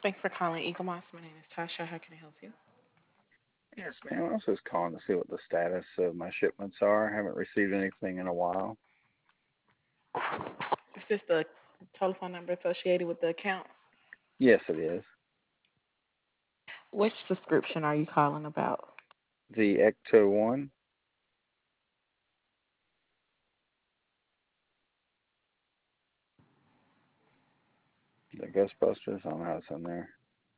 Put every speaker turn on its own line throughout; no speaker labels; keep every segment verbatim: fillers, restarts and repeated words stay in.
Thanks for calling Eagle Moss. My name is Tasha. How can I help you?
Yes, ma'am. I was just calling to see what the status of my shipments are. I haven't received anything in a while.
Is this the telephone number associated with the account?
Yes, it is.
Which subscription are you calling about?
The Ecto one, the Ghostbusters. I don't know how it's in there.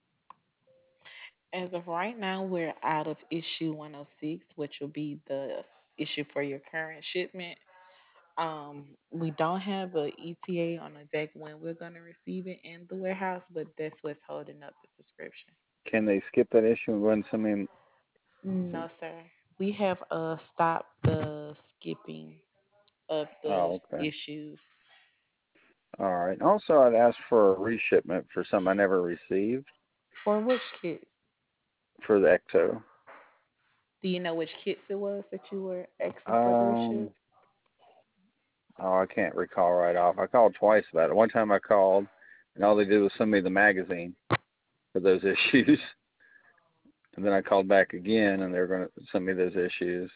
As of right now, we're out of issue one oh six, which will be the issue for your current shipment. Um, we don't have a E T A on exact when we're going to receive it in the warehouse, but that's what's holding up the subscription.
Can they skip that issue and go ahead and send me?
No, sir. We have uh stopped the skipping of the
Oh, okay.
issues.
All right. Also, I'd asked for a reshipment for something I never received
For which kits?
for the Ecto.
Do you know which kits it was that you were asking for the reship?
Um. Oh, I can't recall right off. I called twice about it. One time I called, and all they did was send me the magazine for those issues. And then I called back again, and they were going to send me those issues.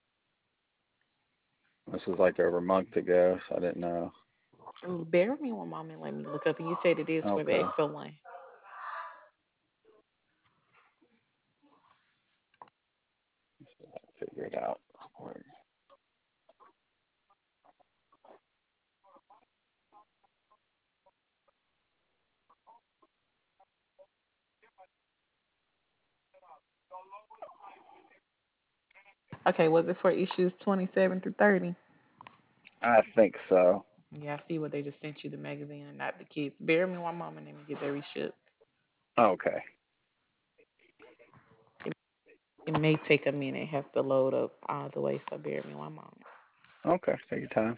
This was like over a month ago, so I didn't know.
Oh, bear with me one moment. Let me look up. And you said it is for the
Okay.
X O one.
Figure it out.
Okay, was it for issues twenty-seven through thirty?
I think so.
Yeah, I see what they just sent you the magazine and not the kits. Bear with me one moment. Let me get that reshipped.
Okay.
It, it may take a minute. It has to load up all the way, so bear with me one moment.
Okay. Take your time.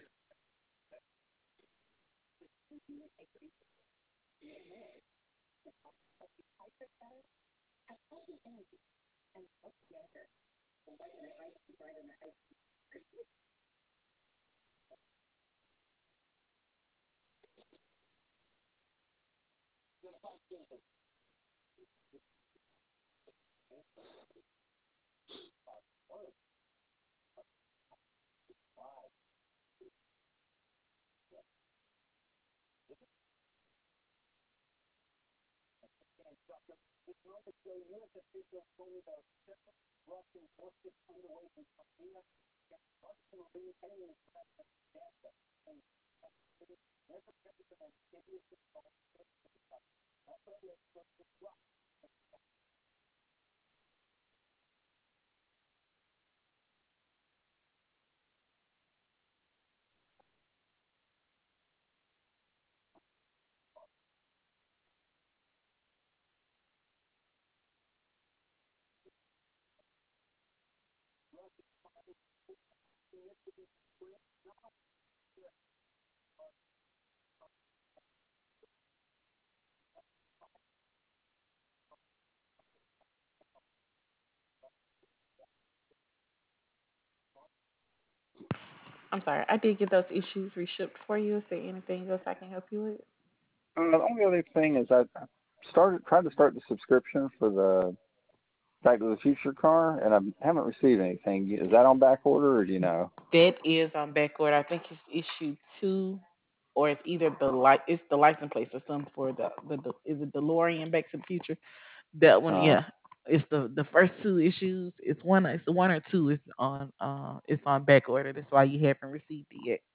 I'm sorry. I did get those issues reshipped for you. Is there anything else I can help you with?
Uh, the only other thing is I I started tried to start the subscription for the Back to the Future car, and I haven't received anything. Is that on back order, or do you know?
That is on back order. I think it's issue two, or it's either the li- it's the license plate or something for the the, the is it DeLorean Back to the Future? That one,
Uh,
yeah. It's the the first two issues. It's one. It's the one or two. It's on uh. It's on back order. That's why you haven't received it yet.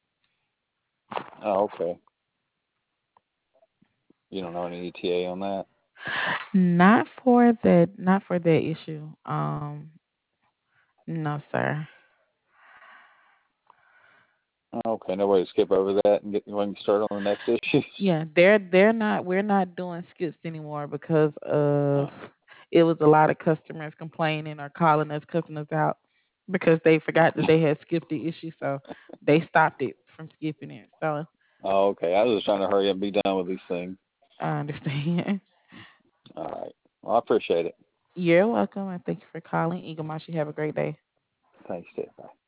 oh, okay. You don't know any E T A on that?
Not for that. Not for that issue. Um. No, sir.
Okay, no way to skip over that and get when you start on the next issues.
Yeah, they're they're not. We're not doing skips anymore because of
Oh,
it was a lot of customers complaining or calling us, cussing us out because they forgot that they had skipped the issue, so they stopped it from skipping it. So
oh, okay. I was just trying to hurry up and be done with these things.
I understand.
All right. Well, I appreciate it.
You're welcome, and thank you for calling. Eagle Moss, you have a great day.
Thanks, Steve. Bye.